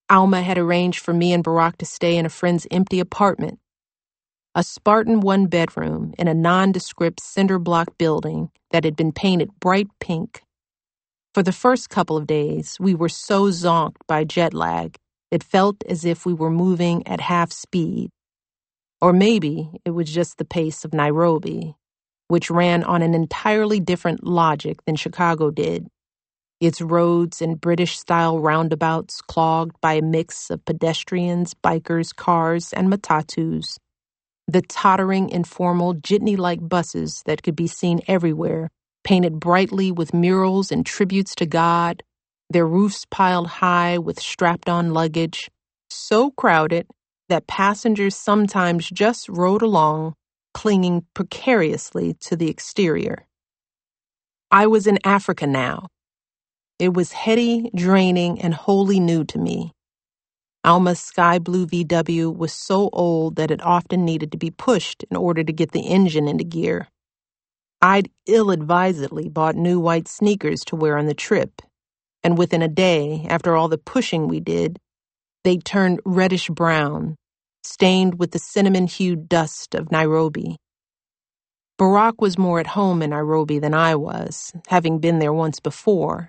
Alma had arranged for me and Barack to stay in a friend's empty apartment, a Spartan one-bedroom in a nondescript cinder-block building that had been painted bright pink. For the first couple of days, we were so zonked by jet lag, it felt as if we were moving at half speed. Or maybe it was just the pace of Nairobi, which ran on an entirely different logic than Chicago did. Its roads and British-style roundabouts clogged by a mix of pedestrians, bikers, cars, and matatus. The tottering, informal, jitney-like buses that could be seen everywhere, painted brightly with murals and tributes to God, their roofs piled high with strapped-on luggage, so crowded that passengers sometimes just rode along, clinging precariously to the exterior. I was in Africa now. It was heady, draining, and wholly new to me. Alma's sky blue VW was so old that it often needed to be pushed in order to get the engine into gear. I'd ill-advisedly bought new white sneakers to wear on the trip, and within a day, after all the pushing we did, they turned reddish-brown, stained with the cinnamon-hued dust of Nairobi. Barack was more at home in Nairobi than I was, having been there once before.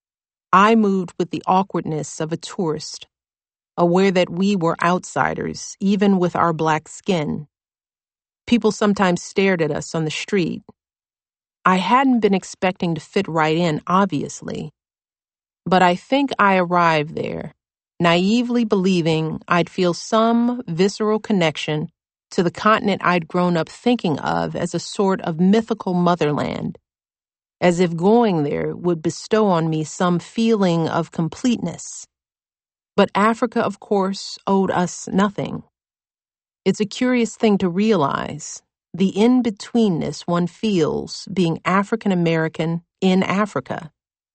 I moved with the awkwardness of a tourist, aware that we were outsiders, even with our black skin. People sometimes stared at us on the street. I hadn't been expecting to fit right in, obviously, but I think I arrived there, naively believing I'd feel some visceral connection to the continent I'd grown up thinking of as a sort of mythical motherland, as if going there would bestow on me some feeling of completeness. But Africa, of course, owed us nothing. It's a curious thing to realize, the in-betweenness one feels being African American in Africa.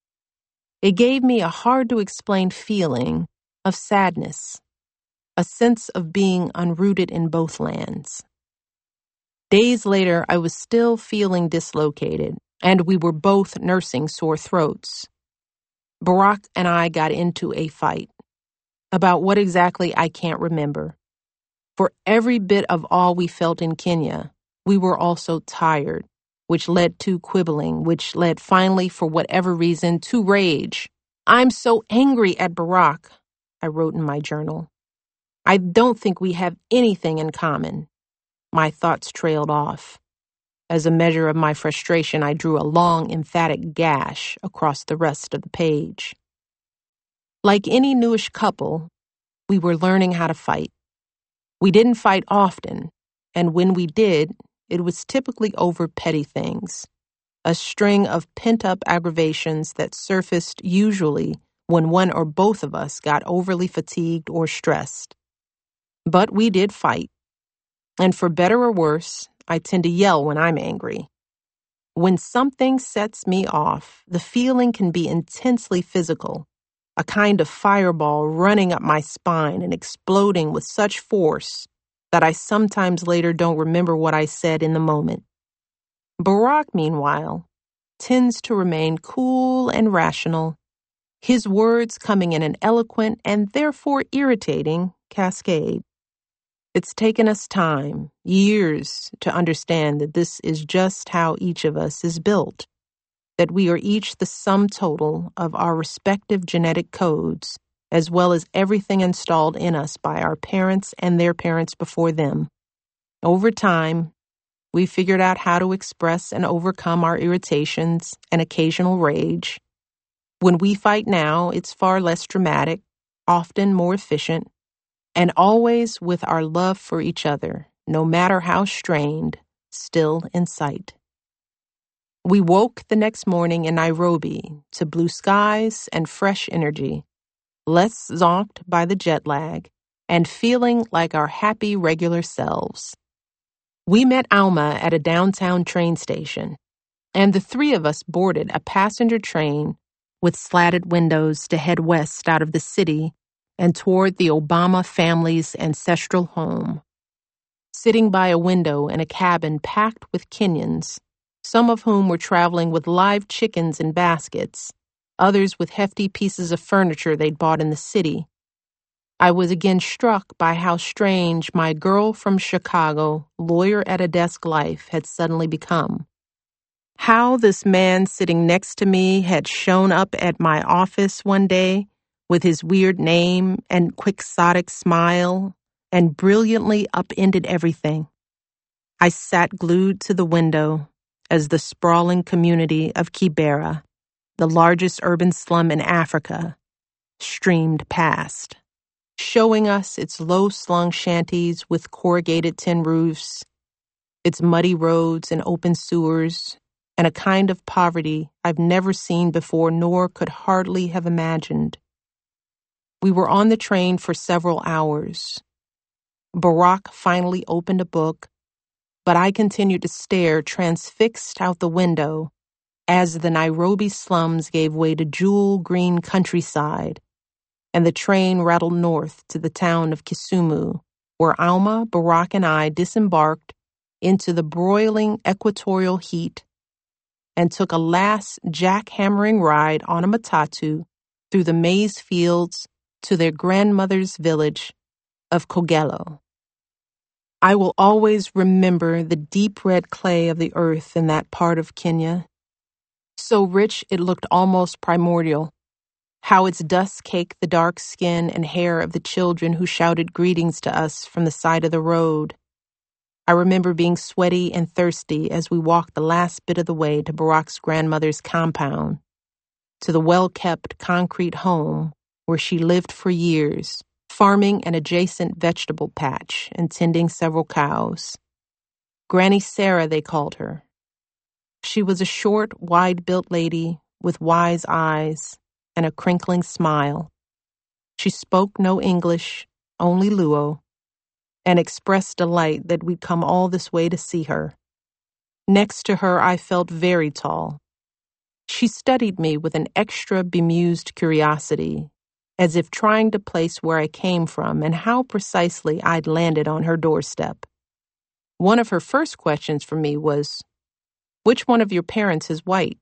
It gave me a hard-to-explain feeling of sadness, a sense of being unrooted in both lands. Days later, I was still feeling dislocated, and we were both nursing sore throats. Barack and I got into a fight. About what exactly, I can't remember. For every bit of all we felt in Kenya, we were also tired, which led to quibbling, which led finally, for whatever reason, to rage. "I'm so angry at Barack," I wrote in my journal. "I don't think we have anything in common." My thoughts trailed off. As a measure of my frustration, I drew a long, emphatic gash across the rest of the page. Like any newish couple, we were learning how to fight. We didn't fight often, and when we did, it was typically over petty things, a string of pent-up aggravations that surfaced usually when one or both of us got overly fatigued or stressed. But we did fight. And for better or worse, I tend to yell when I'm angry. When something sets me off, the feeling can be intensely physical, a kind of fireball running up my spine and exploding with such force that I sometimes later don't remember what I said in the moment. Barack, meanwhile, tends to remain cool and rational, his words coming in an eloquent and therefore irritating cascade. It's taken us time, years, to understand that this is just how each of us is built, that we are each the sum total of our respective genetic codes, as well as everything installed in us by our parents and their parents before them. Over time, we figured out how to express and overcome our irritations and occasional rage. When we fight now, it's far less dramatic, often more efficient, and always with our love for each other, no matter how strained, still in sight. We woke the next morning in Nairobi to blue skies and fresh energy, less zonked by the jet lag, and feeling like our happy regular selves. We met Alma at a downtown train station, and the three of us boarded a passenger train with slatted windows to head west out of the city and toward the Obama family's ancestral home. Sitting by a window in a cabin packed with Kenyans, some of whom were traveling with live chickens in baskets, others with hefty pieces of furniture they'd bought in the city, I was again struck by how strange my girl from Chicago, lawyer at a desk life had suddenly become. How this man sitting next to me had shown up at my office one day with his weird name and quixotic smile and brilliantly upended everything. I sat glued to the window as the sprawling community of Kibera, the largest urban slum in Africa, streamed past, showing us its low-slung shanties with corrugated tin roofs, its muddy roads and open sewers, and a kind of poverty I've never seen before nor could hardly have imagined. We were on the train for several hours. Barack finally opened a book, but I continued to stare transfixed out the window as the Nairobi slums gave way to jewel-green countryside, and the train rattled north to the town of Kisumu, where Alma, Barack, and I disembarked into the broiling equatorial heat and took a last jackhammering ride on a matatu through the maize fields to their grandmother's village of Kogelo. I will always remember the deep red clay of the earth in that part of Kenya. So rich it looked almost primordial. How its dust caked the dark skin and hair of the children who shouted greetings to us from the side of the road. I remember being sweaty and thirsty as we walked the last bit of the way to Barack's grandmother's compound, to the well-kept concrete home where she lived for years, farming an adjacent vegetable patch and tending several cows. Granny Sarah, they called her. She was a short, wide-built lady with wise eyes and a crinkling smile. She spoke no English, only Luo, and expressed delight that we'd come all this way to see her. Next to her, I felt very tall. She studied me with an extra bemused curiosity, as if trying to place where I came from and how precisely I'd landed on her doorstep. One of her first questions for me was, "Which one of your parents is white?"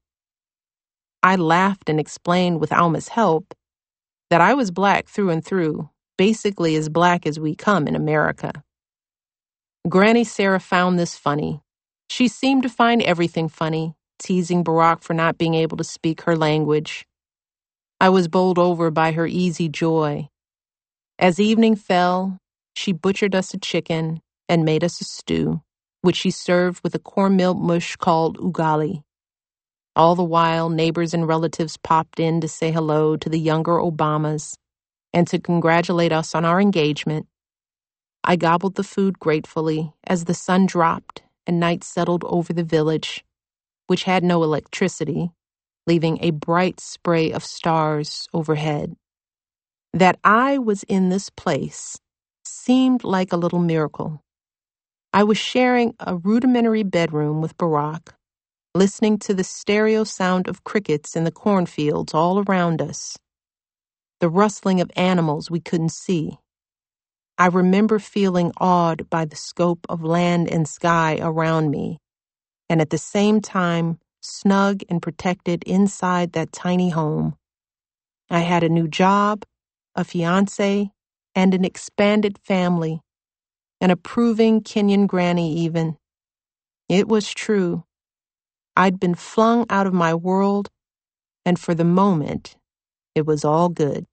I laughed and explained with Alma's help that I was black through and through, basically as black as we come in America. Granny Sarah found this funny. She seemed to find everything funny, teasing Barack for not being able to speak her language. I was bowled over by her easy joy. As evening fell, she butchered us a chicken and made us a stew, which she served with a cornmeal mush called ugali. All the while, neighbors and relatives popped in to say hello to the younger Obamas and to congratulate us on our engagement. I gobbled the food gratefully as the sun dropped and night settled over the village, which had no electricity, leaving a bright spray of stars overhead. That I was in this place seemed like a little miracle. I was sharing a rudimentary bedroom with Barack, listening to the stereo sound of crickets in the cornfields all around us, the rustling of animals we couldn't see. I remember feeling awed by the scope of land and sky around me, and at the same time snug and protected inside that tiny home. I had a new job, a fiancé, and an expanded family, an approving Kenyan granny even. It was true. I'd been flung out of my world, and for the moment, it was all good.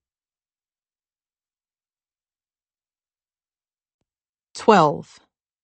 12.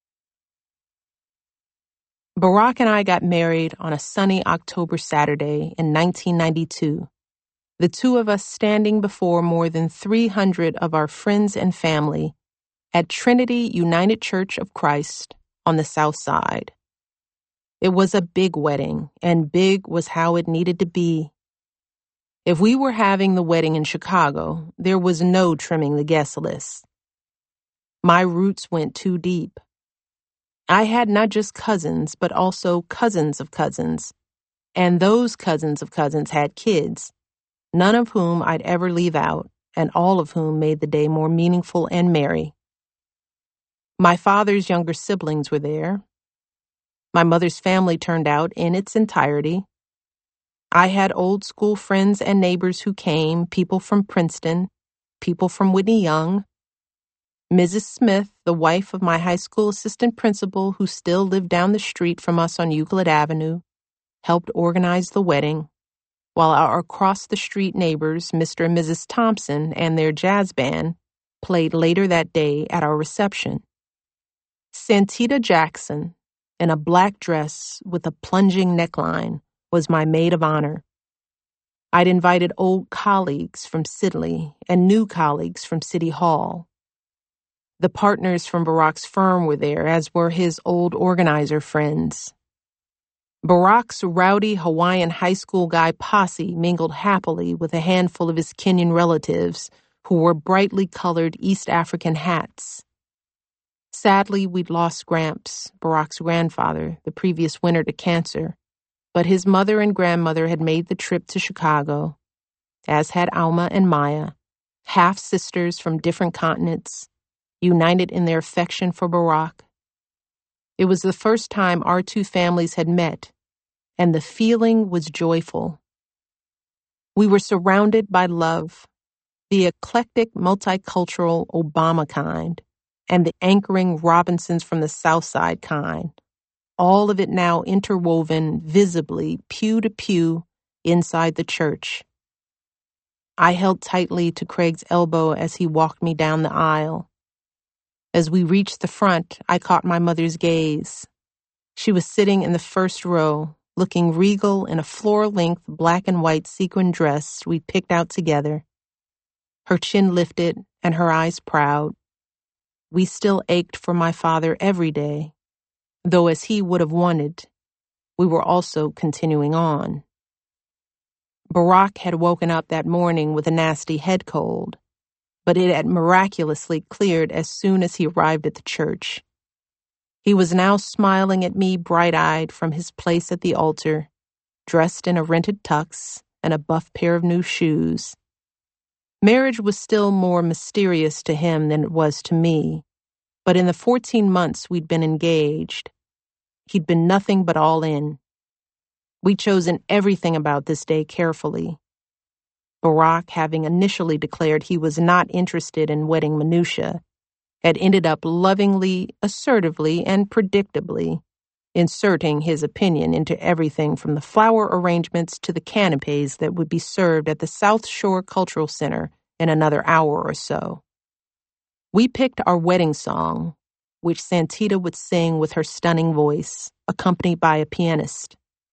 Barack and I got married on a sunny October Saturday in 1992, the two of us standing before more than 300 of our friends and family at Trinity United Church of Christ on the South Side. It was a big wedding, and big was how it needed to be. If we were having the wedding in Chicago, there was no trimming the guest list. My roots went too deep. I had not just cousins, but also cousins of cousins, and those cousins of cousins had kids, none of whom I'd ever leave out, and all of whom made the day more meaningful and merry. My father's younger siblings were there. My mother's family turned out in its entirety. I had old school friends and neighbors who came, people from Princeton, people from Whitney Young, Mrs. Smith, the wife of my high school assistant principal who still lived down the street from us on Euclid Avenue, helped organize the wedding, while our across-the-street neighbors, Mr. and Mrs. Thompson, and their jazz band, played later that day at our reception. Santita Jackson, in a black dress with a plunging neckline, was my maid of honor. I'd invited old colleagues from Sidley and new colleagues from City Hall. The partners from Barack's firm were there, as were his old organizer friends. Barack's rowdy Hawaiian high school guy posse mingled happily with a handful of his Kenyan relatives who wore brightly colored East African hats. Sadly, we'd lost Gramps, Barack's grandfather, the previous winter to cancer, but his mother and grandmother had made the trip to Chicago, as had Alma and Maya, half-sisters from different continents, united in their affection for Barack. It was the first time our two families had met, and the feeling was joyful. We were surrounded by love, the eclectic, multicultural Obama kind, and the anchoring Robinsons from the South Side kind, all of it now interwoven visibly, pew to pew, inside the church. I held tightly to Craig's elbow as he walked me down the aisle. As we reached the front, I caught my mother's gaze. She was sitting in the first row, looking regal in a floor-length black and white sequin dress we picked out together. Her chin lifted and her eyes proud. We still ached for my father every day, though as he would have wanted, we were also continuing on. Barack had woken up that morning with a nasty head cold, but it had miraculously cleared as soon as he arrived at the church. He was now smiling at me bright-eyed from his place at the altar, dressed in a rented tux and a buff pair of new shoes. Marriage was still more mysterious to him than it was to me, but in the 14 months we'd been engaged, he'd been nothing but all in. We'd chosen everything about this day carefully. Barack, having initially declared he was not interested in wedding minutiae, had ended up lovingly, assertively, and predictably inserting his opinion into everything from the flower arrangements to the canapes that would be served at the South Shore Cultural Center in another hour or so. We picked our wedding song, which Santita would sing with her stunning voice, accompanied by a pianist.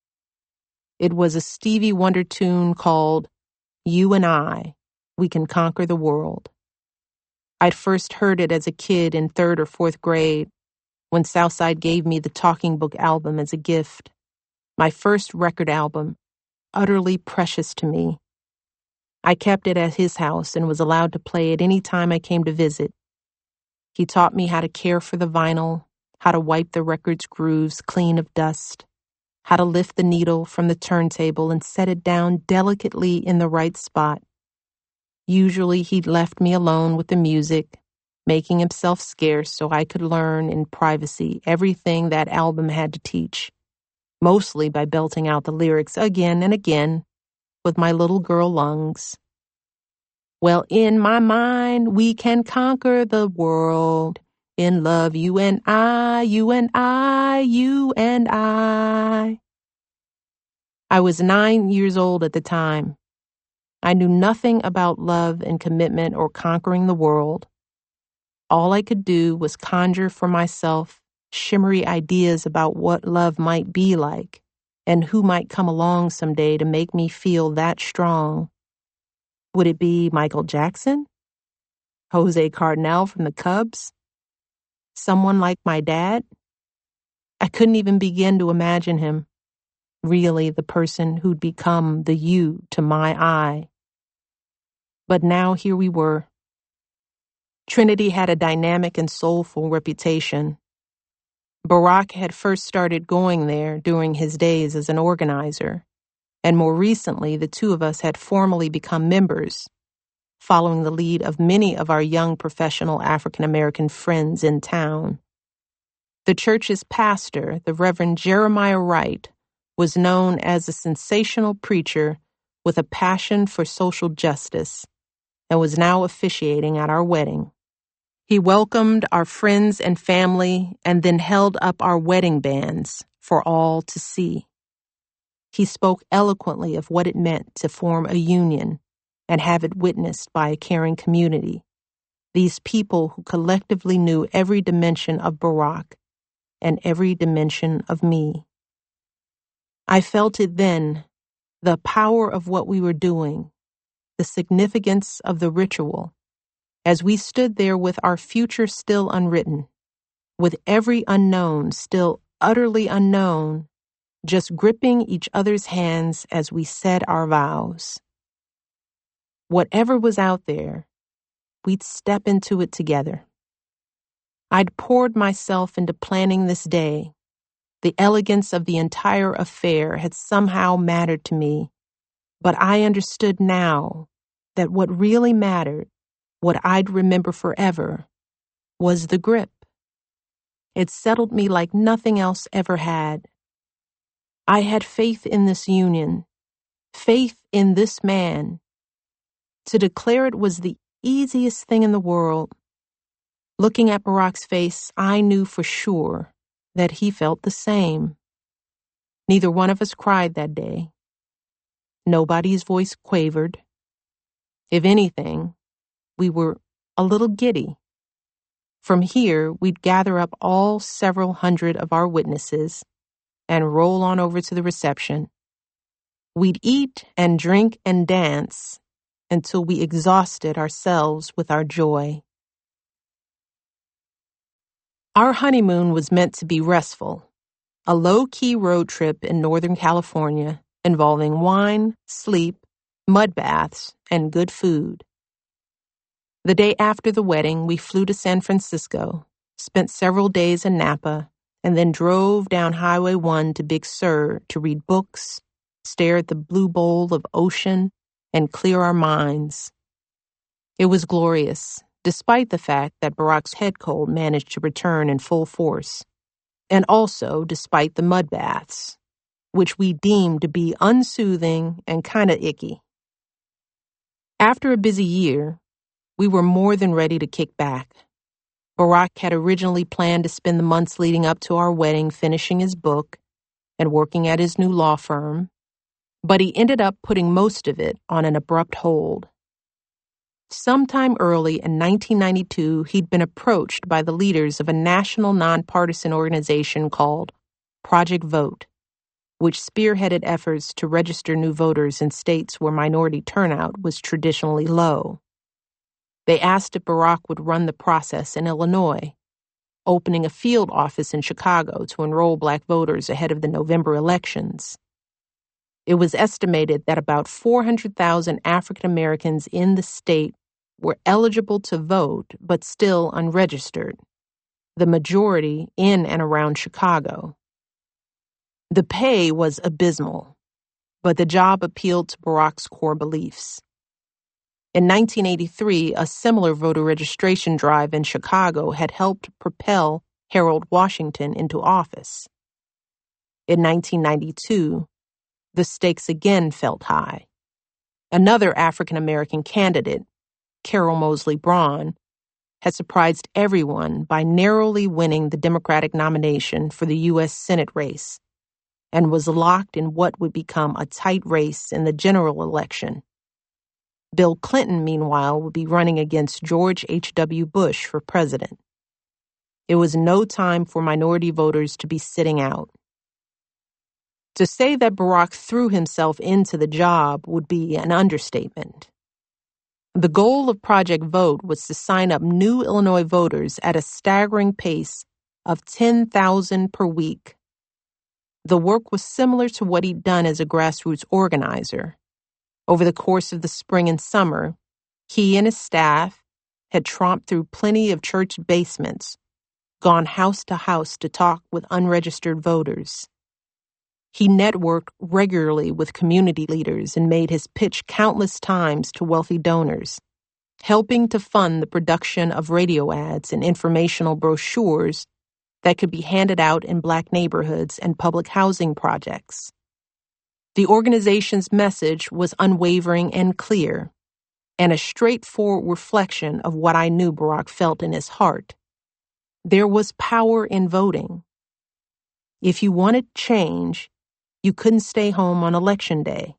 It was a Stevie Wonder tune called You and I, We Can Conquer the World. I'd first heard it as a kid in 3rd or 4th grade when Southside gave me the Talking Book album as a gift, my first record album, utterly precious to me. I kept it at his house and was allowed to play it any time I came to visit. He taught me how to care for the vinyl, how to wipe the record's grooves clean of dust, how to lift the needle from the turntable and set it down delicately in the right spot. Usually he'd left me alone with the music, making himself scarce so I could learn in privacy everything that album had to teach, mostly by belting out the lyrics again and again with my little girl lungs. Well, in my mind, we can conquer the world. In love, you and I, you and I, you and I. I was 9 years old at the time. I knew nothing about love and commitment or conquering the world. All I could do was conjure for myself shimmery ideas about what love might be like and who might come along someday to make me feel that strong. Would it be Michael Jackson? Jose Cardinal from the Cubs? Someone like my dad? I couldn't even begin to imagine him, really the person who'd become the you to my I. But now here we were. Trinity had a dynamic and soulful reputation. Barack had first started going there during his days as an organizer, and more recently the two of us had formally become members, following the lead of many of our young professional African-American friends in town. The church's pastor, the Reverend Jeremiah Wright, was known as a sensational preacher with a passion for social justice, and was now officiating at our wedding. He welcomed our friends and family and then held up our wedding bands for all to see. He spoke eloquently of what it meant to form a union and have it witnessed by a caring community, these people who collectively knew every dimension of Barack and every dimension of me. I felt it then, the power of what we were doing, the significance of the ritual, as we stood there with our future still unwritten, with every unknown still utterly unknown, just gripping each other's hands as we said our vows. Whatever was out there, we'd step into it together. I'd poured myself into planning this day. The elegance of the entire affair had somehow mattered to me, but I understood now that what really mattered, what I'd remember forever, was the grip. It settled me like nothing else ever had. I had faith in this union, faith in this man. To declare it was the easiest thing in the world. Looking at Barack's face, I knew for sure that he felt the same. Neither one of us cried that day. Nobody's voice quavered. If anything, we were a little giddy. From here, we'd gather up all several hundred of our witnesses and roll on over to the reception. We'd eat and drink and dance until we exhausted ourselves with our joy. Our honeymoon was meant to be restful, a low-key road trip in Northern California involving wine, sleep, mud baths, and good food. The day after the wedding, we flew to San Francisco, spent several days in Napa, and then drove down Highway 1 to Big Sur to read books, stare at the blue bowl of ocean, and clear our minds. It was glorious, despite the fact that Barack's head cold managed to return in full force, and also despite the mud baths, which we deemed to be unsoothing and kind of icky. After a busy year, we were more than ready to kick back. Barack had originally planned to spend the months leading up to our wedding finishing his book and working at his new law firm, but he ended up putting most of it on an abrupt hold. Sometime early in 1992, he'd been approached by the leaders of a national nonpartisan organization called Project Vote, which spearheaded efforts to register new voters in states where minority turnout was traditionally low. They asked if Barack would run the process in Illinois, opening a field office in Chicago to enroll Black voters ahead of the November elections. It was estimated that about 400,000 African Americans in the state were eligible to vote but still unregistered, the majority in and around Chicago. The pay was abysmal, but the job appealed to Barack's core beliefs. In 1983, a similar voter registration drive in Chicago had helped propel Harold Washington into office. In 1992, the stakes again felt high. Another African-American candidate, Carol Moseley Braun, had surprised everyone by narrowly winning the Democratic nomination for the U.S. Senate race and was locked in what would become a tight race in the general election. Bill Clinton, meanwhile, would be running against George H.W. Bush for president. It was no time for minority voters to be sitting out. To say that Barack threw himself into the job would be an understatement. The goal of Project Vote was to sign up new Illinois voters at a staggering pace of 10,000 per week. The work was similar to what he'd done as a grassroots organizer. Over the course of the spring and summer, he and his staff had tromped through plenty of church basements, gone house to house to talk with unregistered voters. He networked regularly with community leaders and made his pitch countless times to wealthy donors, helping to fund the production of radio ads and informational brochures that could be handed out in Black neighborhoods and public housing projects. The organization's message was unwavering and clear. and a straightforward reflection of what I knew Barack felt in his heart. There was power in voting. If you wanted change, you couldn't stay home on Election Day.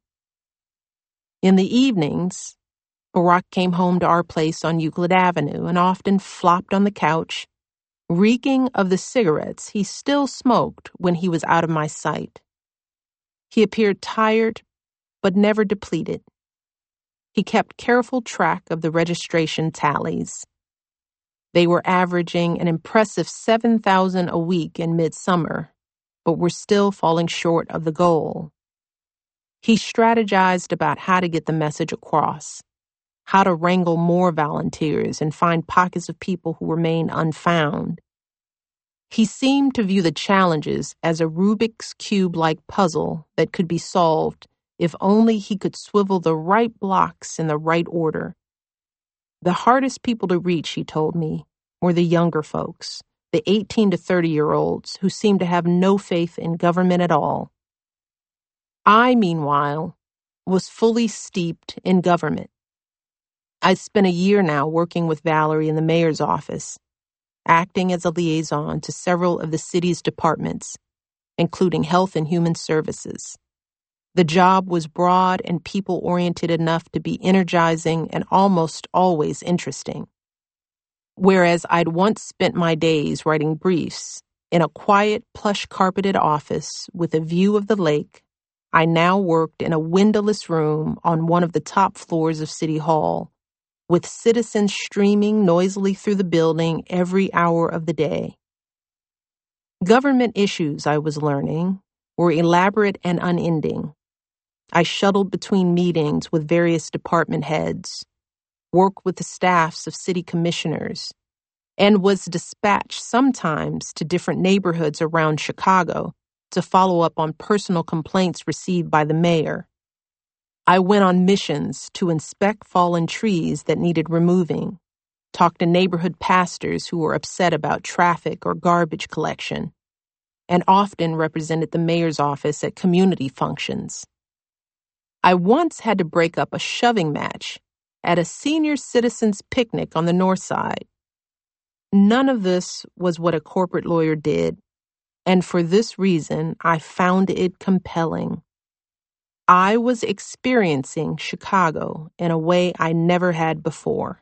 In the evenings, Barack came home to our place on Euclid Avenue and often flopped on the couch, reeking of the cigarettes he still smoked when he was out of my sight. He appeared tired, but never depleted. He kept careful track of the registration tallies. They were averaging an impressive 7,000 a week in midsummer, but were still falling short of the goal. He strategized about how to get the message across, how to wrangle more volunteers and find pockets of people who remain unfound. He seemed to view the challenges as a Rubik's Cube-like puzzle that could be solved if only he could swivel the right blocks in the right order. The hardest people to reach, he told me, were the younger folks, the 18 to 30-year-olds who seemed to have no faith in government at all. I, meanwhile, was fully steeped in government. I'd spent a year now working with Valerie in the mayor's office, acting as a liaison to several of the city's departments, including Health and Human Services. The job was broad and people-oriented enough to be energizing and almost always interesting. Whereas I'd once spent my days writing briefs in a quiet, plush-carpeted office with a view of the lake, I now worked in a windowless room on one of the top floors of City Hall, with citizens streaming noisily through the building every hour of the day. Government issues, I was learning, were elaborate and unending. I shuttled between meetings with various department heads, worked with the staffs of city commissioners, and was dispatched sometimes to different neighborhoods around Chicago to follow up on personal complaints received by the mayor. I went on missions to inspect fallen trees that needed removing, talked to neighborhood pastors who were upset about traffic or garbage collection, and often represented the mayor's office at community functions. I once had to break up a shoving match at a senior citizens picnic on the North Side. None of this was what a corporate lawyer did, and for this reason, I found it compelling. I was experiencing Chicago in a way I never had before.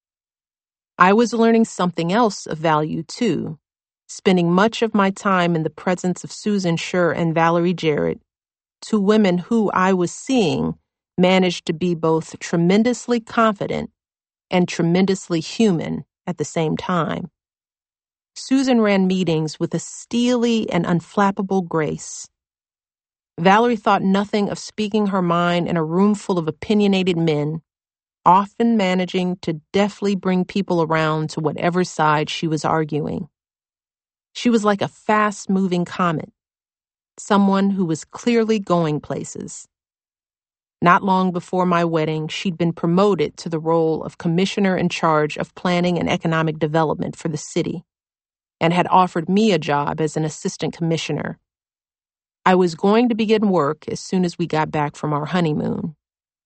I was learning something else of value, too, spending much of my time in the presence of Susan Scher and Valerie Jarrett, two women who I was seeing managed to be both tremendously confident and tremendously human at the same time. Susan ran meetings with a steely and unflappable grace. Valerie thought nothing of speaking her mind in a room full of opinionated men, often managing to deftly bring people around to whatever side she was arguing. She was like a fast-moving comet, someone who was clearly going places. Not long before my wedding, she'd been promoted to the role of commissioner in charge of planning and economic development for the city, and had offered me a job as an assistant commissioner. I was going to begin work as soon as we got back from our honeymoon.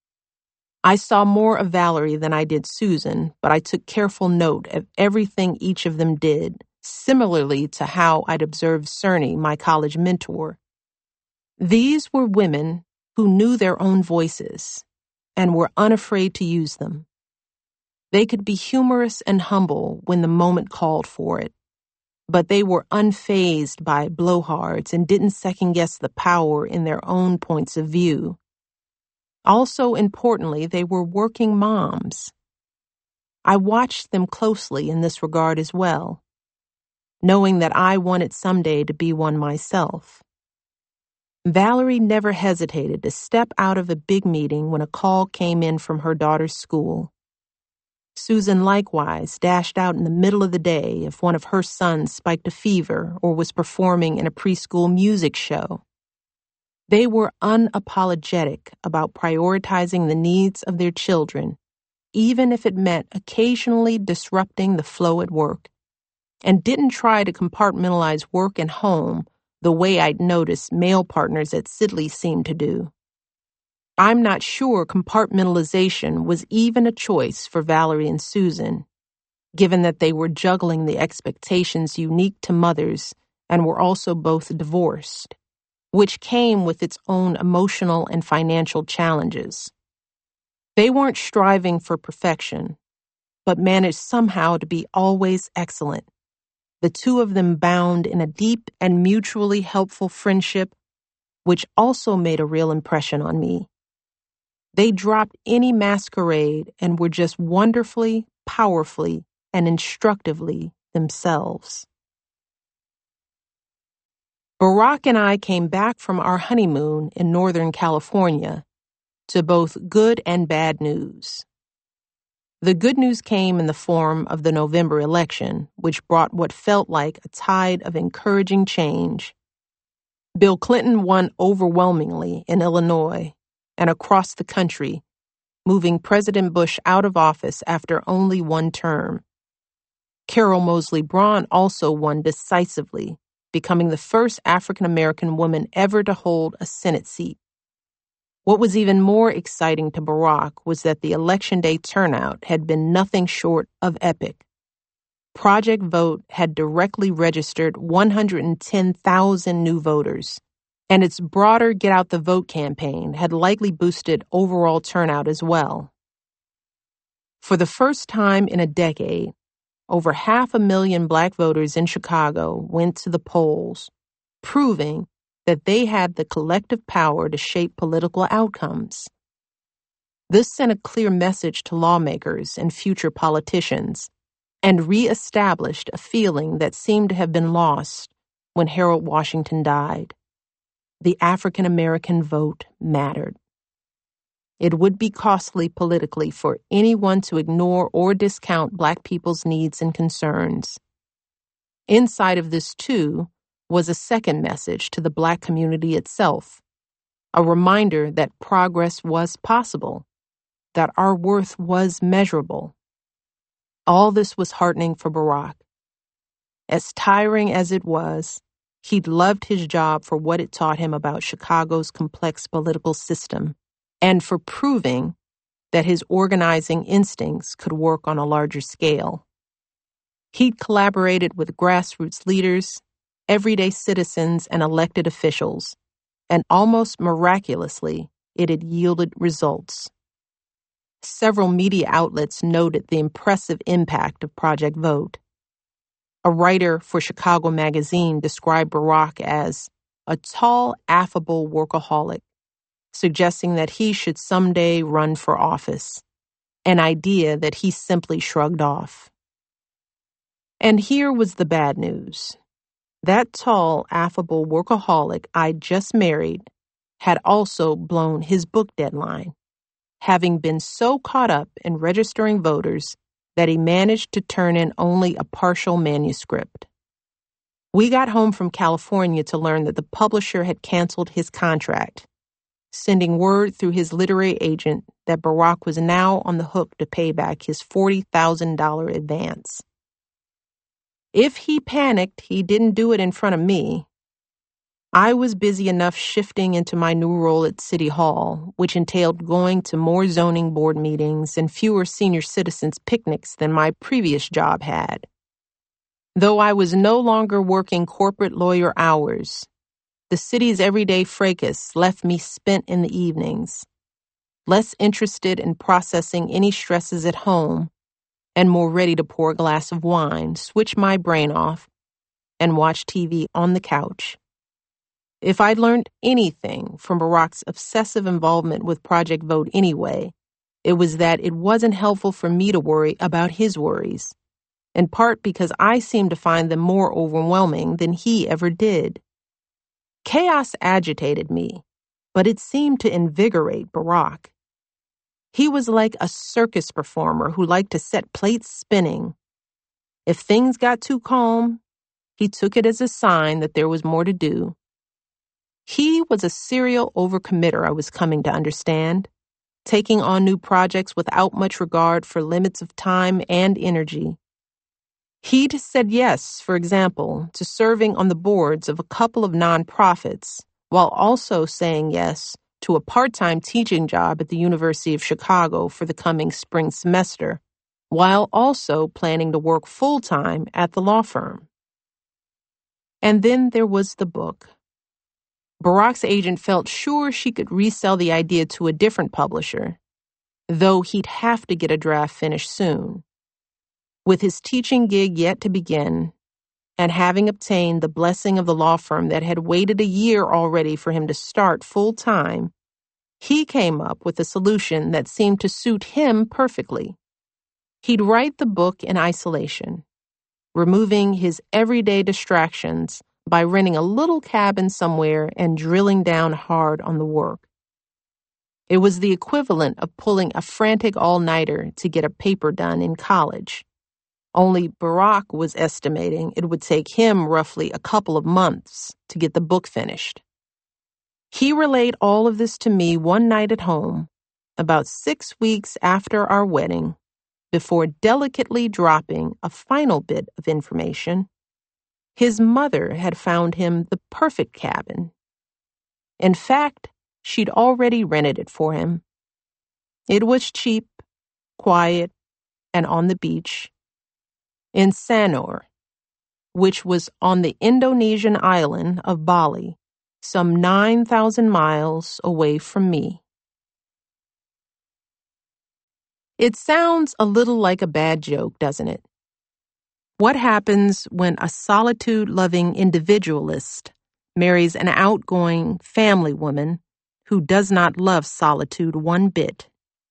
I saw more of Valerie than I did Susan, but I took careful note of everything each of them did, similarly to how I'd observed Cerny, my college mentor. These were women who knew their own voices and were unafraid to use them. They could be humorous and humble when the moment called for it, but they were unfazed by blowhards and didn't second-guess the power in their own points of view. Also, importantly, they were working moms. I watched them closely in this regard as well, knowing that I wanted someday to be one myself. Valerie never hesitated to step out of a big meeting when a call came in from her daughter's school. Susan likewise dashed out in the middle of the day if one of her sons spiked a fever or was performing in a preschool music show. They were unapologetic about prioritizing the needs of their children, even if it meant occasionally disrupting the flow at work, and didn't try to compartmentalize work and home the way I'd noticed male partners at Sidley seemed to do. I'm not sure compartmentalization was even a choice for Valerie and Susan, given that they were juggling the expectations unique to mothers and were also both divorced, which came with its own emotional and financial challenges. They weren't striving for perfection, but managed somehow to be always excellent. The two of them bound in a deep and mutually helpful friendship, which also made a real impression on me. They dropped any masquerade and were just wonderfully, powerfully, and instructively themselves. Barack and I came back from our honeymoon in Northern California to both good and bad news. The good news came in the form of the November election, which brought what felt like a tide of encouraging change. Bill Clinton won overwhelmingly in Illinois and across the country, moving President Bush out of office after only one term. Carol Moseley Braun also won decisively, becoming the first African-American woman ever to hold a Senate seat. What was even more exciting to Barack was that the Election Day turnout had been nothing short of epic. Project Vote had directly registered 110,000 new voters, and its broader Get Out the Vote campaign had likely boosted overall turnout as well. For the first time in a decade, over 500,000 Black voters in Chicago went to the polls, proving that they had the collective power to shape political outcomes. This sent a clear message to lawmakers and future politicians, and reestablished a feeling that seemed to have been lost when Harold Washington died. The African American vote mattered. It would be costly politically for anyone to ignore or discount Black people's needs and concerns. Inside of this, too, was a second message to the Black community itself, a reminder that progress was possible, that our worth was measurable. All this was heartening for Barack. As tiring as it was, he'd loved his job for what it taught him about Chicago's complex political system, and for proving that his organizing instincts could work on a larger scale. He'd collaborated with grassroots leaders, everyday citizens, and elected officials, and almost miraculously, it had yielded results. Several media outlets noted the impressive impact of Project Vote. A writer for Chicago Magazine described Barack as a tall, affable workaholic, suggesting that he should someday run for office, an idea that he simply shrugged off. And here was the bad news. That tall, affable workaholic I'd just married had also blown his book deadline, having been so caught up in registering voters that he managed to turn in only a partial manuscript. We got home from California to learn that the publisher had canceled his contract, sending word through his literary agent that Barack was now on the hook to pay back his $40,000 advance. If he panicked, he didn't do it in front of me. I was busy enough shifting into my new role at City Hall, which entailed going to more zoning board meetings and fewer senior citizens picnics than my previous job had. Though I was no longer working corporate lawyer hours, the city's everyday fracas left me spent in the evenings, less interested in processing any stresses at home, and more ready to pour a glass of wine, switch my brain off, and watch TV on the couch. If I'd learned anything from Barack's obsessive involvement with Project Vote anyway, it was that it wasn't helpful for me to worry about his worries, in part because I seemed to find them more overwhelming than he ever did. Chaos agitated me, but it seemed to invigorate Barack. He was like a circus performer who liked to set plates spinning. If things got too calm, he took it as a sign that there was more to do. He was a serial overcommitter, I was coming to understand, taking on new projects without much regard for limits of time and energy. He'd said yes, for example, to serving on the boards of a couple of nonprofits, while also saying yes to a part-time teaching job at the University of Chicago for the coming spring semester, while also planning to work full-time at the law firm. And then there was the book. Barack's agent felt sure she could resell the idea to a different publisher, though he'd have to get a draft finished soon. With his teaching gig yet to begin, and having obtained the blessing of the law firm that had waited a year already for him to start full-time, he came up with a solution that seemed to suit him perfectly. He'd write the book in isolation, removing his everyday distractions by renting a little cabin somewhere and drilling down hard on the work. It was the equivalent of pulling a frantic all-nighter to get a paper done in college. Only Barack was estimating it would take him roughly a couple of months to get the book finished. He relayed all of this to me one night at home, about 6 weeks after our wedding, before delicately dropping a final bit of information. His mother had found him the perfect cabin. In fact, she'd already rented it for him. It was cheap, quiet, and on the beach in Sanur, which was on the Indonesian island of Bali, some 9,000 miles away from me. It sounds a little like a bad joke, doesn't it? What happens when a solitude-loving individualist marries an outgoing family woman who does not love solitude one bit?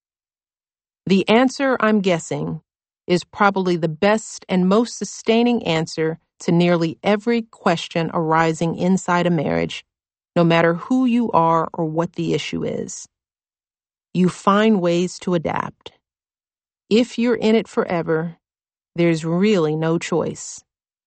The answer, I'm guessing, is probably the best and most sustaining answer to nearly every question arising inside a marriage, no matter who you are or what the issue is. You find ways to adapt. If you're in it forever, there's really no choice.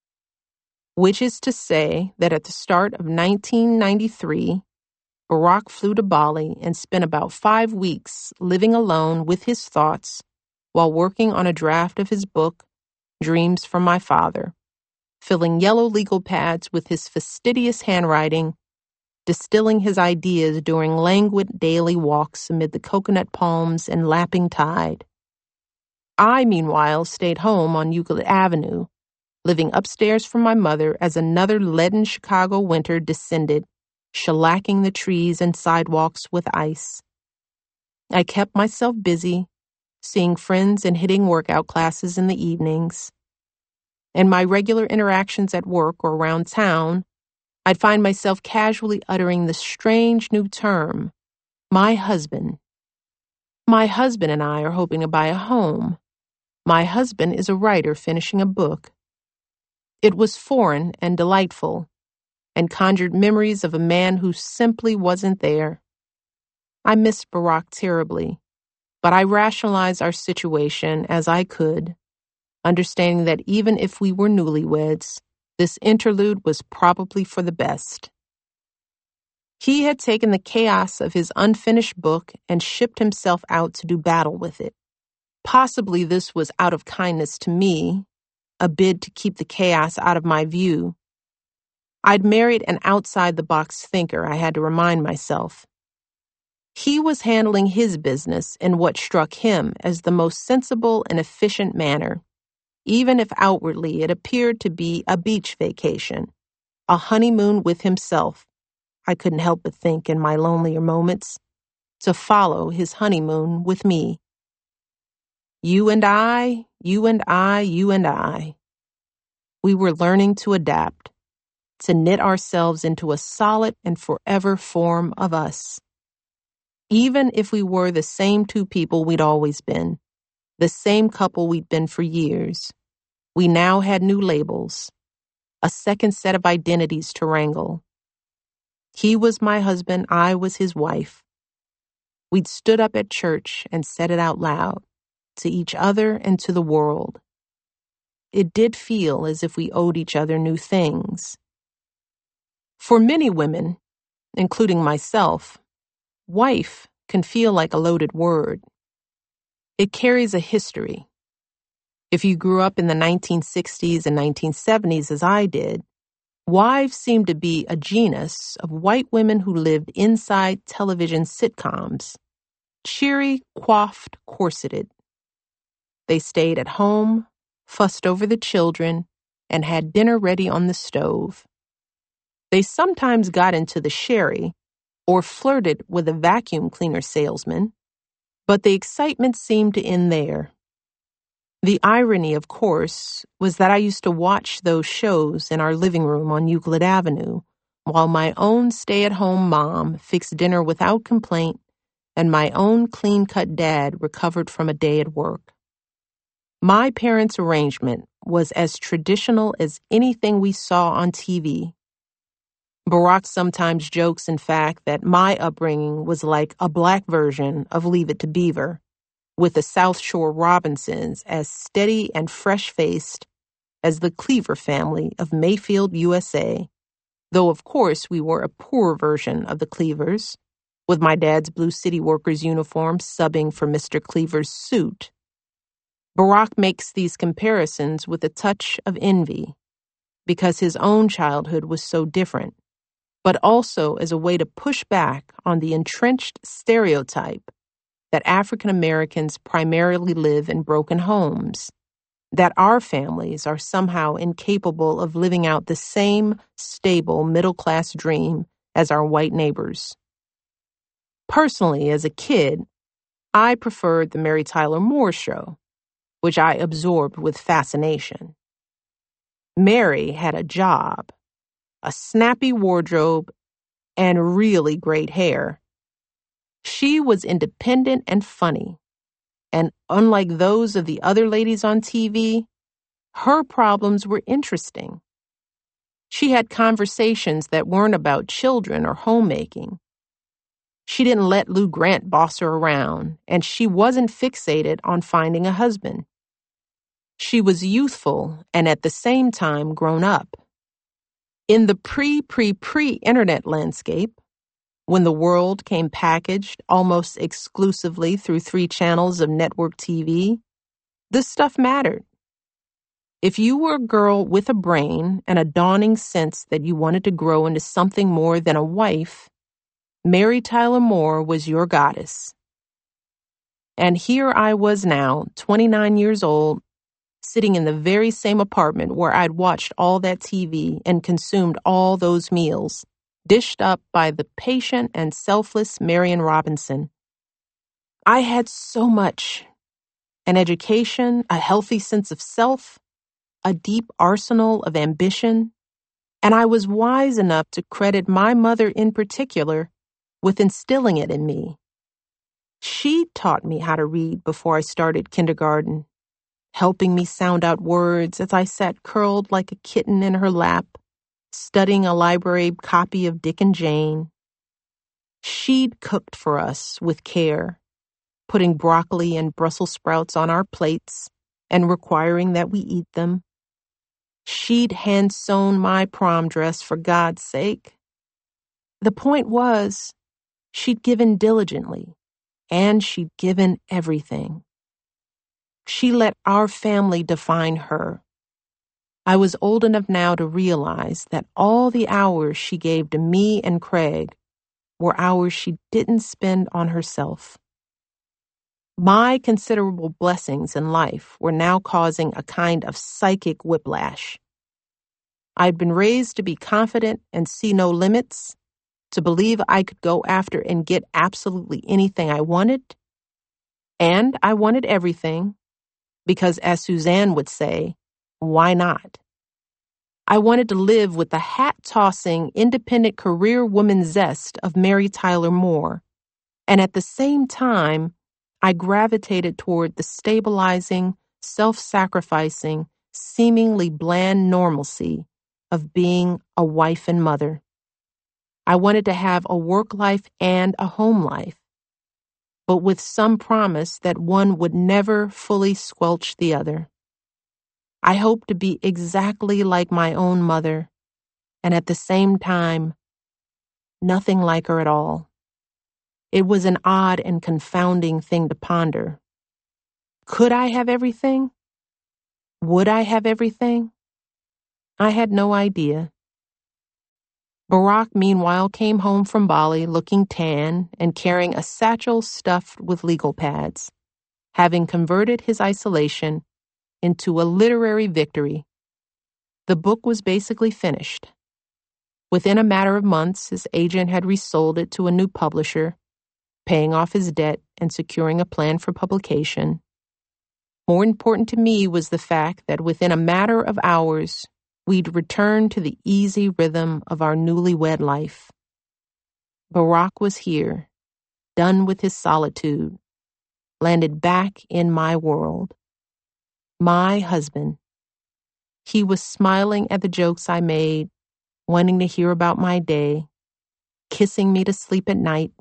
Which is to say that at the start of 1993, Barack flew to Bali and spent about 5 weeks living alone with his thoughts while working on a draft of his book, Dreams from My Father, filling yellow legal pads with his fastidious handwriting, distilling his ideas during languid daily walks amid the coconut palms and lapping tide. I, meanwhile, stayed home on Euclid Avenue, living upstairs from my mother as another leaden Chicago winter descended, shellacking the trees and sidewalks with ice. I kept myself busy, seeing friends and hitting workout classes in the evenings. In my regular interactions at work or around town, I'd find myself casually uttering the strange new term, my husband. My husband and I are hoping to buy a home. My husband is a writer finishing a book. It was foreign and delightful, and conjured memories of a man who simply wasn't there. I missed Barack terribly, but I rationalized our situation as I could, understanding that even if we were newlyweds, this interlude was probably for the best. He had taken the chaos of his unfinished book and shipped himself out to do battle with it. Possibly this was out of kindness to me, a bid to keep the chaos out of my view. I'd married an outside-the-box thinker, I had to remind myself. He was handling his business in what struck him as the most sensible and efficient manner, even if outwardly it appeared to be a beach vacation, a honeymoon with himself, I couldn't help but think in my lonelier moments, to follow his honeymoon with me. You and I, you and I, you and I. We were learning to adapt, to knit ourselves into a solid and forever form of us. Even if we were the same two people we'd always been, the same couple we'd been for years, we now had new labels, a second set of identities to wrangle. He was my husband, I was his wife. We'd stood up at church and said it out loud, to each other and to the world. It did feel as if we owed each other new things. For many women, including myself, wife can feel like a loaded word. It carries a history. If you grew up in the 1960s and 1970s as I did, Wives seemed to be a genus of white women who lived inside television sitcoms, cheery, coiffed, corseted. They stayed at home, fussed over the children, and had dinner ready on the stove. They sometimes got into the sherry or flirted with a vacuum cleaner salesman, but the excitement seemed to end there. The irony, of course, was that I used to watch those shows in our living room on Euclid Avenue, while my own stay-at-home mom fixed dinner without complaint and my own clean-cut dad recovered from a day at work. My parents' arrangement was as traditional as anything we saw on TV. Barack sometimes jokes, in fact, that my upbringing was like a black version of Leave It to Beaver, with the South Shore Robinsons as steady and fresh-faced as the Cleaver family of Mayfield, USA, though of course we were a poor version of the Cleavers, with my dad's Blue City Workers uniform subbing for Mr. Cleaver's suit. Barack makes these comparisons with a touch of envy, because his own childhood was so different, but also as a way to push back on the entrenched stereotype that African Americans primarily live in broken homes, that our families are somehow incapable of living out the same stable middle-class dream as our white neighbors. Personally, as a kid, I preferred the Mary Tyler Moore Show, which I absorbed with fascination. Mary had a job, a snappy wardrobe, and really great hair. She was independent and funny, and unlike those of the other ladies on TV, her problems were interesting. She had conversations that weren't about children or homemaking. She didn't let Lou Grant boss her around, and she wasn't fixated on finding a husband. She was youthful and at the same time grown up. In the pre-internet landscape, when the world came packaged almost exclusively through 3 channels of network TV, this stuff mattered. If you were a girl with a brain and a dawning sense that you wanted to grow into something more than a wife, Mary Tyler Moore was your goddess. And here I was now, 29 years old, sitting in the very same apartment where I'd watched all that TV and consumed all those meals, dished up by the patient and selfless Marion Robinson. I had so much: an education, a healthy sense of self, a deep arsenal of ambition, and I was wise enough to credit my mother in particular with instilling it in me. She taught me how to read before I started kindergarten, helping me sound out words as I sat curled like a kitten in her lap, studying a library copy of Dick and Jane. She'd cooked for us with care, putting broccoli and Brussels sprouts on our plates and requiring that we eat them. She'd hand-sewn my prom dress, for God's sake. The point was, she'd given diligently, and she'd given everything. She let our family define her. I was old enough now to realize that all the hours she gave to me and Craig were hours she didn't spend on herself. My considerable blessings in life were now causing a kind of psychic whiplash. I'd been raised to be confident and see no limits, to believe I could go after and get absolutely anything I wanted. And I wanted everything, because as Suzanne would say, why not? I wanted to live with the hat-tossing, independent career woman zest of Mary Tyler Moore, and at the same time, I gravitated toward the stabilizing, self-sacrificing, seemingly bland normalcy of being a wife and mother. I wanted to have a work life and a home life, but with some promise that one would never fully squelch the other. I hoped to be exactly like my own mother, and at the same time, nothing like her at all. It was an odd and confounding thing to ponder. Could I have everything? Would I have everything? I had no idea. Barack, meanwhile, came home from Bali looking tan and carrying a satchel stuffed with legal pads, having converted his isolation into a literary victory. The book was basically finished. Within a matter of months, his agent had resold it to a new publisher, paying off his debt and securing a plan for publication. More important to me was the fact that within a matter of hours, we'd returned to the easy rhythm of our newlywed life. Barack was here, done with his solitude, landed back in my world. My husband. He was smiling at the jokes I made, wanting to hear about my day, kissing me to sleep at night.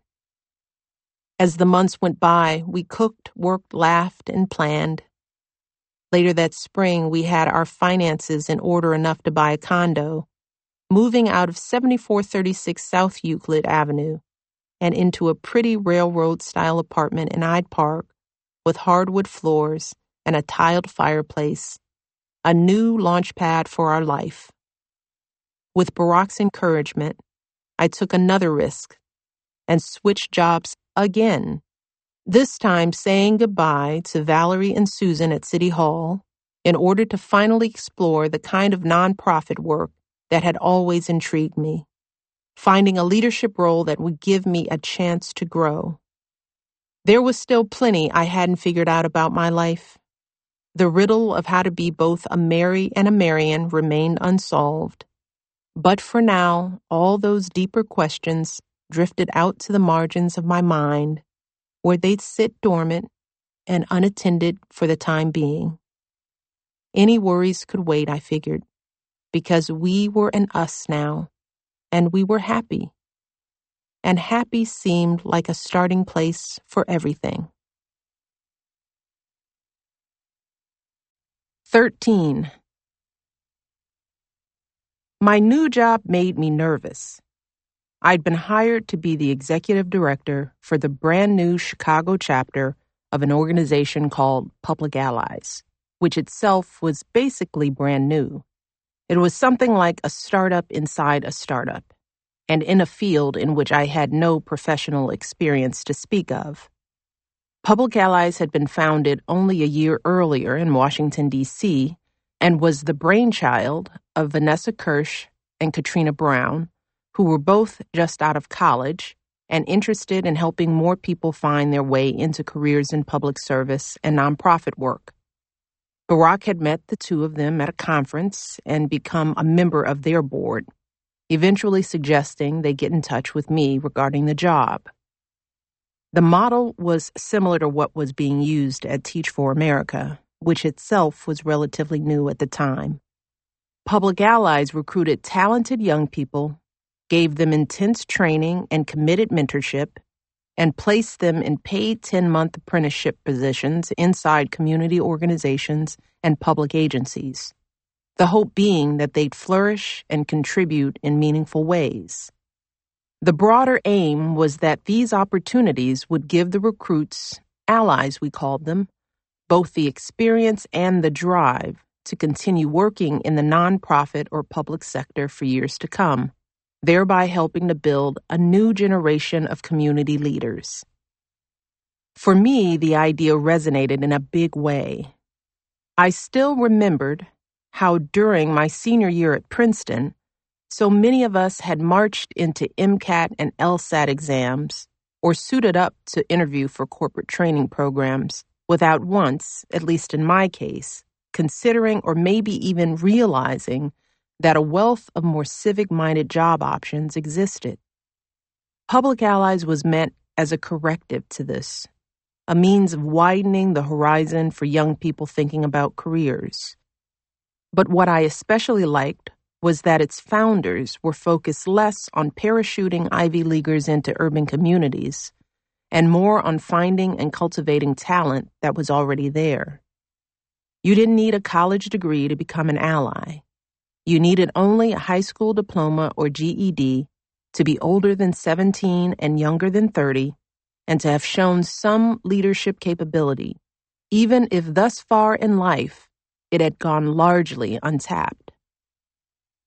As the months went by, we cooked, worked, laughed, and planned. Later that spring, we had our finances in order enough to buy a condo, moving out of 7436 South Euclid Avenue and into a pretty railroad-style apartment in Hyde Park with hardwood floors and a tiled fireplace, a new launch pad for our life. With Barack's encouragement, I took another risk and switched jobs again, this time saying goodbye to Valerie and Susan at City Hall in order to finally explore the kind of nonprofit work that had always intrigued me, finding a leadership role that would give me a chance to grow. There was still plenty I hadn't figured out about my life. The riddle of how to be both a Mary and a Marian remained unsolved. But for now, all those deeper questions drifted out to the margins of my mind, where they'd sit dormant and unattended for the time being. Any worries could wait, I figured, because we were an us now, and we were happy. And happy seemed like a starting place for everything. 13. My new job made me nervous. I'd been hired to be the executive director for the brand new Chicago chapter of an organization called Public Allies, which itself was basically brand new. It was something like a startup inside a startup, and in a field in which I had no professional experience to speak of. Public Allies had been founded only a year earlier in Washington, D.C., and was the brainchild of Vanessa Kirsch and Katrina Brown, who were both just out of college and interested in helping more people find their way into careers in public service and nonprofit work. Barack had met the two of them at a conference and become a member of their board, eventually suggesting they get in touch with me regarding the job. The model was similar to what was being used at Teach for America, which itself was relatively new at the time. Public Allies recruited talented young people, gave them intense training and committed mentorship, and placed them in paid 10-month apprenticeship positions inside community organizations and public agencies, the hope being that they'd flourish and contribute in meaningful ways. The broader aim was that these opportunities would give the recruits, allies we called them, both the experience and the drive to continue working in the nonprofit or public sector for years to come, thereby helping to build a new generation of community leaders. For me, the idea resonated in a big way. I still remembered how during my senior year at Princeton, so many of us had marched into MCAT and LSAT exams or suited up to interview for corporate training programs without once, at least in my case, considering or maybe even realizing that a wealth of more civic-minded job options existed. Public Allies was meant as a corrective to this, a means of widening the horizon for young people thinking about careers. But what I especially liked was that its founders were focused less on parachuting Ivy Leaguers into urban communities and more on finding and cultivating talent that was already there. You didn't need a college degree to become an ally. You needed only a high school diploma or GED, to be older than 17 and younger than 30, and to have shown some leadership capability, even if thus far in life it had gone largely untapped.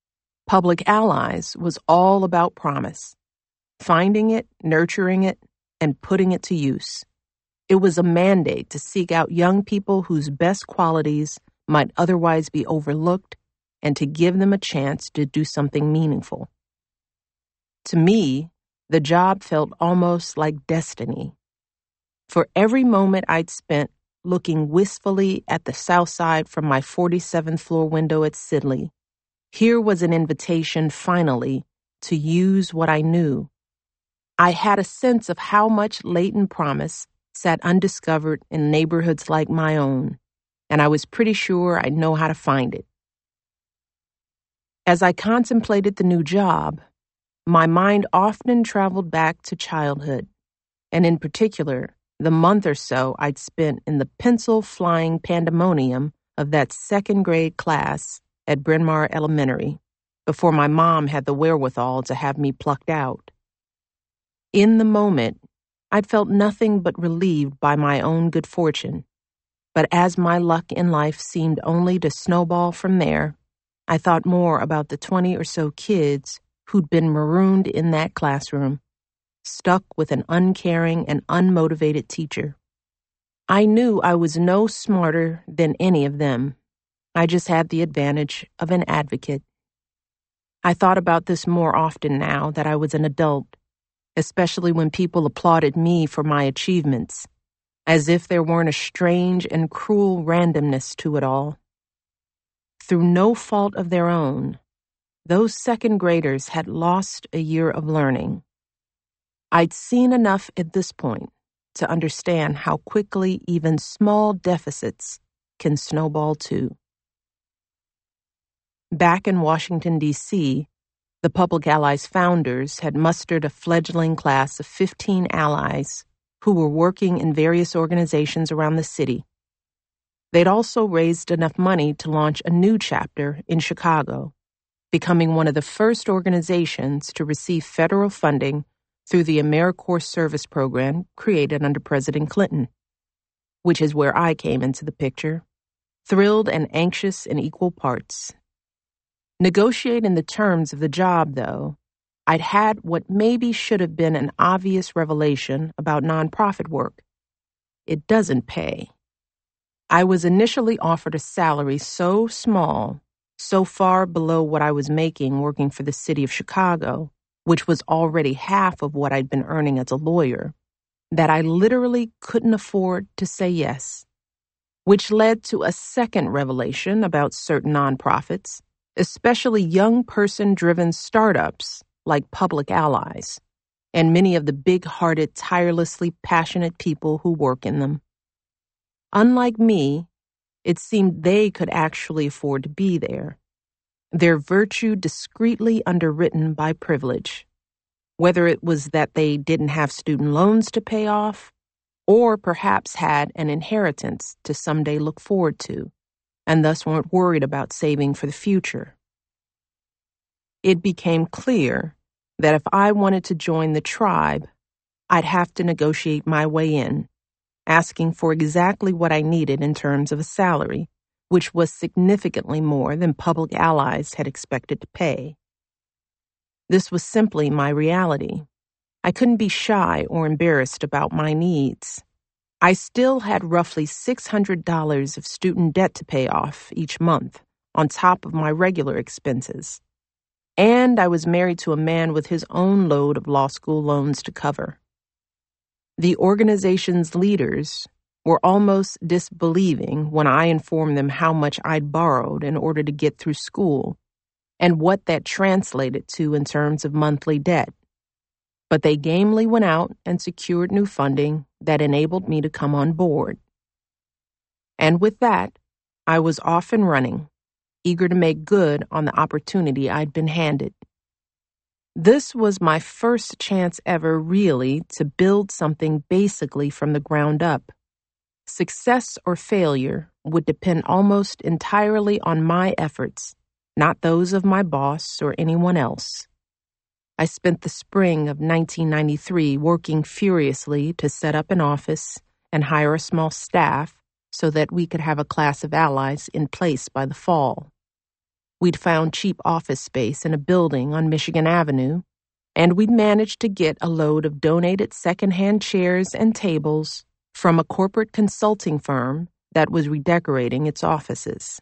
Public Allies was all about promise, finding it, nurturing it, and putting it to use. It was a mandate to seek out young people whose best qualities might otherwise be overlooked and to give them a chance to do something meaningful. To me, the job felt almost like destiny. For every moment I'd spent looking wistfully at the South Side from my 47th floor window at Sidley, here was an invitation, finally, to use what I knew. I had a sense of how much latent promise sat undiscovered in neighborhoods like my own, and I was pretty sure I'd know how to find it. As I contemplated the new job, my mind often traveled back to childhood, and in particular, the month or so I'd spent in the pencil-flying pandemonium of that second-grade class at Bryn Mawr Elementary, before my mom had the wherewithal to have me plucked out. In the moment, I'd felt nothing but relieved by my own good fortune, but as my luck in life seemed only to snowball from there, I thought more about the 20 or so kids who'd been marooned in that classroom, stuck with an uncaring and unmotivated teacher. I knew I was no smarter than any of them. I just had the advantage of an advocate. I thought about this more often now that I was an adult, especially when people applauded me for my achievements, as if there weren't a strange and cruel randomness to it all. Through no fault of their own, those second graders had lost a year of learning. I'd seen enough at this point to understand how quickly even small deficits can snowball too. Back in Washington, D.C., the Public Allies founders had mustered a fledgling class of 15 allies who were working in various organizations around the city. They'd also raised enough money to launch a new chapter in Chicago, becoming one of the first organizations to receive federal funding through the AmeriCorps service program created under President Clinton, which is where I came into the picture, thrilled and anxious in equal parts. Negotiating the terms of the job, though, I'd had what maybe should have been an obvious revelation about nonprofit work. It doesn't pay. I was initially offered a salary so small, so far below what I was making working for the city of Chicago, which was already half of what I'd been earning as a lawyer, that I literally couldn't afford to say yes, which led to a second revelation about certain nonprofits, especially young person-driven startups like Public Allies, and many of the big-hearted, tirelessly passionate people who work in them. Unlike me, it seemed they could actually afford to be there, their virtue discreetly underwritten by privilege, whether it was that they didn't have student loans to pay off, or perhaps had an inheritance to someday look forward to, and thus weren't worried about saving for the future. It became clear that if I wanted to join the tribe, I'd have to negotiate my way in, asking for exactly what I needed in terms of a salary, which was significantly more than Public Allies had expected to pay. This was simply my reality. I couldn't be shy or embarrassed about my needs. I still had roughly $600 of student debt to pay off each month, on top of my regular expenses. And I was married to a man with his own load of law school loans to cover. The organization's leaders were almost disbelieving when I informed them how much I'd borrowed in order to get through school and what that translated to in terms of monthly debt. But they gamely went out and secured new funding that enabled me to come on board. And with that, I was off and running, eager to make good on the opportunity I'd been handed. This was my first chance ever, really, to build something basically from the ground up. Success or failure would depend almost entirely on my efforts, not those of my boss or anyone else. I spent the spring of 1993 working furiously to set up an office and hire a small staff so that we could have a class of allies in place by the fall. We'd found cheap office space in a building on Michigan Avenue, and we'd managed to get a load of donated secondhand chairs and tables from a corporate consulting firm that was redecorating its offices.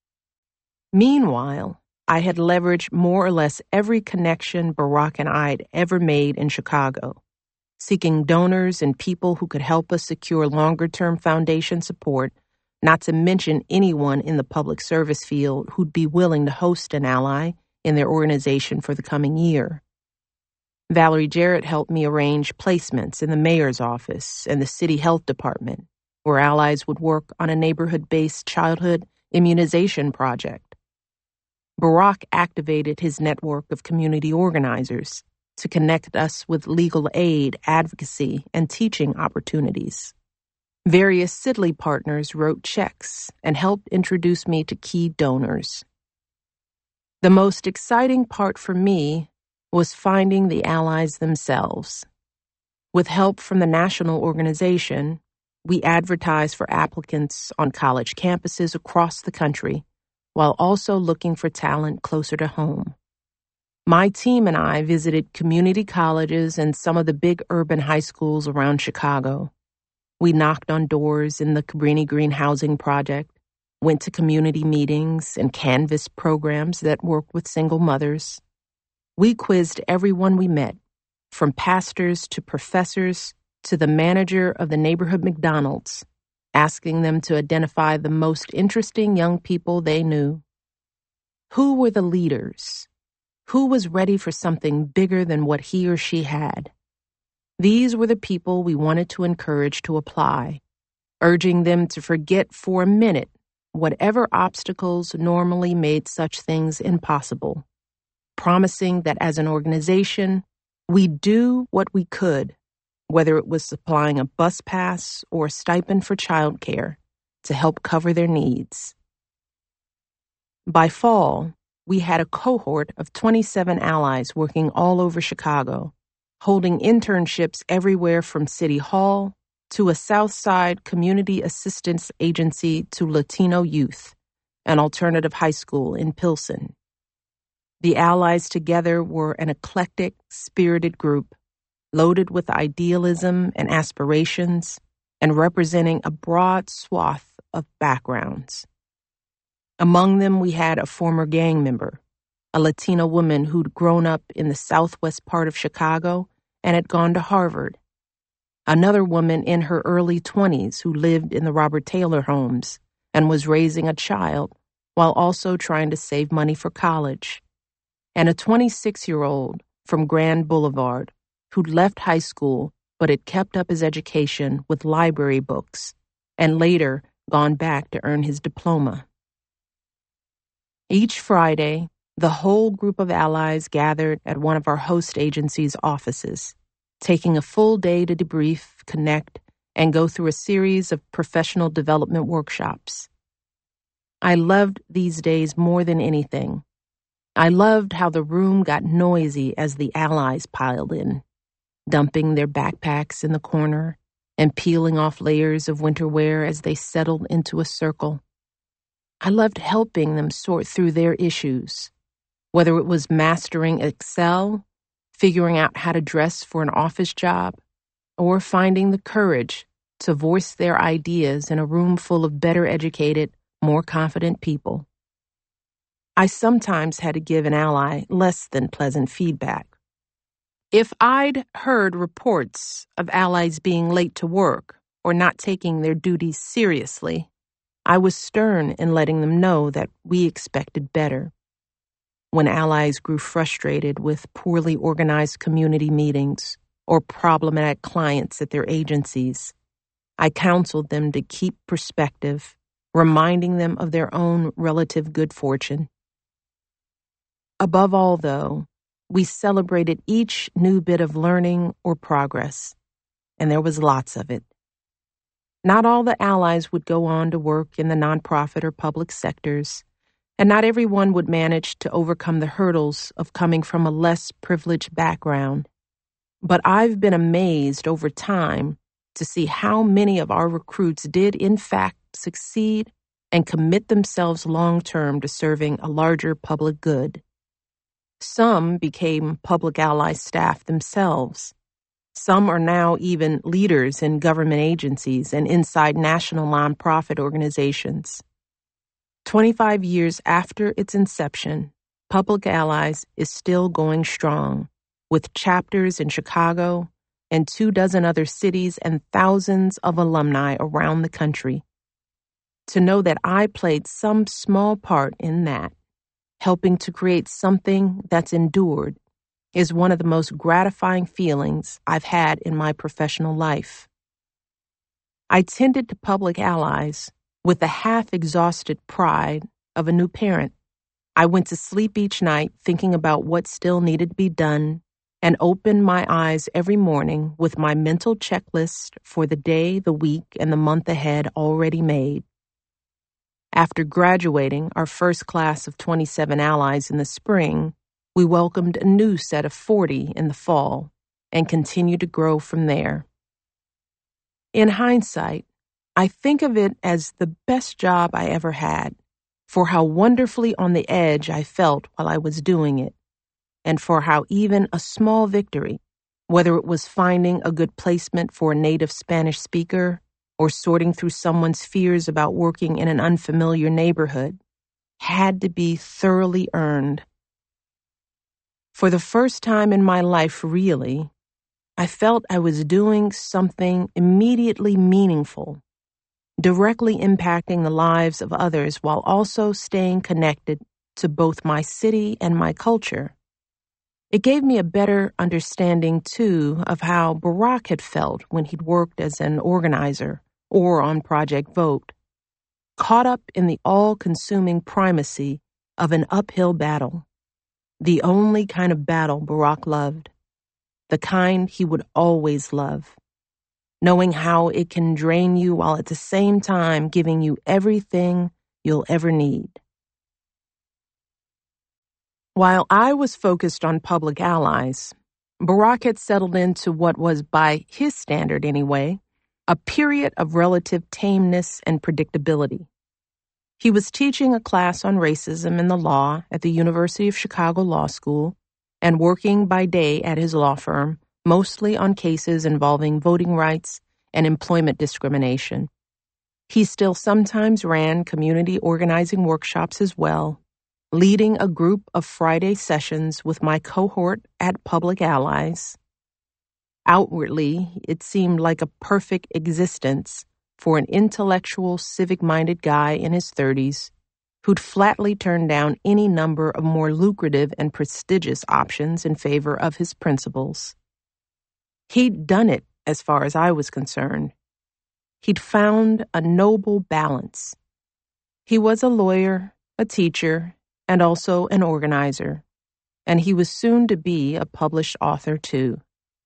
Meanwhile, I had leveraged more or less every connection Barack and I had ever made in Chicago, seeking donors and people who could help us secure longer-term foundation support, not to mention anyone in the public service field who'd be willing to host an ally in their organization for the coming year. Valerie Jarrett helped me arrange placements in the mayor's office and the city health department, where allies would work on a neighborhood-based childhood immunization project. Barack activated his network of community organizers to connect us with legal aid, advocacy, and teaching opportunities. Various Sidley partners wrote checks and helped introduce me to key donors. The most exciting part for me was finding the allies themselves. With help from the national organization, we advertised for applicants on college campuses across the country, while also looking for talent closer to home. My team and I visited community colleges and some of the big urban high schools around Chicago. We knocked on doors in the Cabrini Green Housing Project, went to community meetings and canvassed programs that work with single mothers. We quizzed everyone we met, from pastors to professors to the manager of the neighborhood McDonald's, asking them to identify the most interesting young people they knew. Who were the leaders? Who was ready for something bigger than what he or she had? These were the people we wanted to encourage to apply, urging them to forget for a minute whatever obstacles normally made such things impossible, promising that as an organization, we'd do what we could, whether it was supplying a bus pass or a stipend for childcare, to help cover their needs. By fall, we had a cohort of 27 allies working all over Chicago, holding internships everywhere from City Hall to a Southside Community Assistance Agency to Latino Youth, an alternative high school in Pilsen. The allies together were an eclectic, spirited group, loaded with idealism and aspirations, and representing a broad swath of backgrounds. Among them, we had a former gang member, a Latina woman who'd grown up in the southwest part of Chicago and had gone to Harvard. Another woman in her early 20s who lived in the Robert Taylor homes and was raising a child while also trying to save money for college. And a 26-year-old from Grand Boulevard who'd left high school but had kept up his education with library books and later gone back to earn his diploma. Each Friday, the whole group of allies gathered at one of our host agency's offices, taking a full day to debrief, connect, and go through a series of professional development workshops. I loved these days more than anything. I loved how the room got noisy as the allies piled in, dumping their backpacks in the corner and peeling off layers of winter wear as they settled into a circle. I loved helping them sort through their issues, whether it was mastering Excel, figuring out how to dress for an office job, or finding the courage to voice their ideas in a room full of better educated, more confident people. I sometimes had to give an ally less than pleasant feedback. If I'd heard reports of allies being late to work or not taking their duties seriously, I was stern in letting them know that we expected better. When allies grew frustrated with poorly organized community meetings or problematic clients at their agencies, I counseled them to keep perspective, reminding them of their own relative good fortune. Above all, though, we celebrated each new bit of learning or progress, and there was lots of it. Not all the allies would go on to work in the nonprofit or public sectors, and not everyone would manage to overcome the hurdles of coming from a less privileged background. But I've been amazed over time to see how many of our recruits did in fact succeed and commit themselves long-term to serving a larger public good. Some became Public Ally staff themselves. Some are now even leaders in government agencies and inside national nonprofit organizations. 25 years after its inception, Public Allies is still going strong, with chapters in Chicago and 24 other cities and thousands of alumni around the country. To know that I played some small part in that, helping to create something that's endured, is one of the most gratifying feelings I've had in my professional life. I tended to Public Allies with the half-exhausted pride of a new parent. I went to sleep each night thinking about what still needed to be done and opened my eyes every morning with my mental checklist for the day, the week, and the month ahead already made. After graduating our first class of 27 allies in the spring, we welcomed a new set of 40 in the fall and continued to grow from there. In hindsight, I think of it as the best job I ever had, for how wonderfully on the edge I felt while I was doing it, and for how even a small victory, whether it was finding a good placement for a native Spanish speaker or sorting through someone's fears about working in an unfamiliar neighborhood, had to be thoroughly earned. For the first time in my life, really, I felt I was doing something immediately meaningful, directly impacting the lives of others while also staying connected to both my city and my culture. It gave me a better understanding, too, of how Barack had felt when he'd worked as an organizer or on Project Vote, caught up in the all-consuming primacy of an uphill battle, the only kind of battle Barack loved, the kind he would always love, knowing how it can drain you while at the same time giving you everything you'll ever need. While I was focused on Public Allies, Barack had settled into what was, by his standard anyway, a period of relative tameness and predictability. He was teaching a class on racism and the law at the University of Chicago Law School and working by day at his law firm, mostly on cases involving voting rights and employment discrimination. He still sometimes ran community organizing workshops as well, leading a group of Friday sessions with my cohort at Public Allies. Outwardly, it seemed like a perfect existence for an intellectual, civic-minded guy in his 30s who'd flatly turned down any number of more lucrative and prestigious options in favor of his principles. He'd done it as far as I was concerned. He'd found a noble balance. He was a lawyer, a teacher, and also an organizer, and he was soon to be a published author too.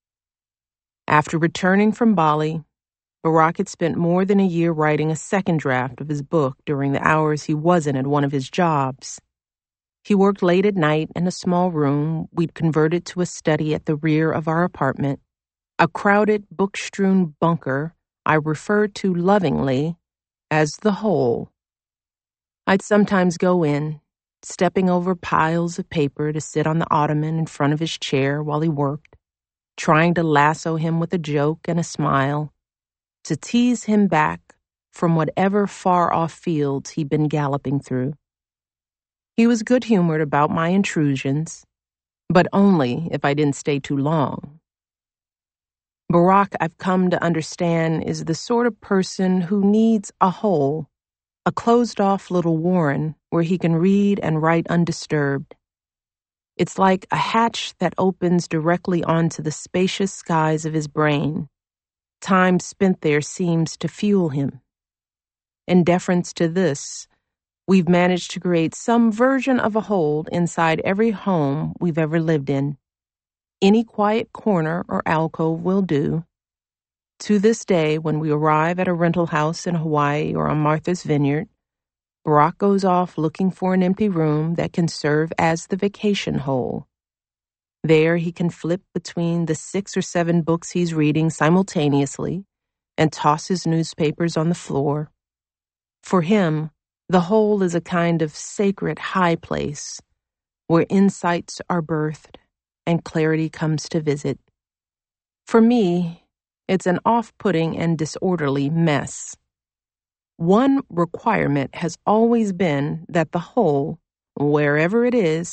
After returning from Bali, Barack had spent more than a year writing a second draft of his book during the hours he wasn't at one of his jobs. He worked late at night in a small room we'd converted to a study at the rear of our apartment, a crowded, book-strewn bunker I referred to lovingly as the hole. I'd sometimes go in, stepping over piles of paper to sit on the ottoman in front of his chair while he worked, trying to lasso him with a joke and a smile, to tease him back from whatever far-off fields he'd been galloping through. He was good-humored about my intrusions, but only if I didn't stay too long. Barack, I've come to understand, is the sort of person who needs a hole, a closed-off little warren where he can read and write undisturbed. It's like a hatch that opens directly onto the spacious skies of his brain. Time spent there seems to fuel him. In deference to this, we've managed to create some version of a hold inside every home we've ever lived in. Any quiet corner or alcove will do. To this day, when we arrive at a rental house in Hawaii or on Martha's Vineyard, Barack goes off looking for an empty room that can serve as the vacation hole. There he can flip between the 6 or 7 books he's reading simultaneously and toss his newspapers on the floor. For him, The whole is a kind of sacred high place where insights are birthed and clarity comes to visit. For me, it's an off-putting and disorderly mess. One requirement has always been that the whole, wherever it is,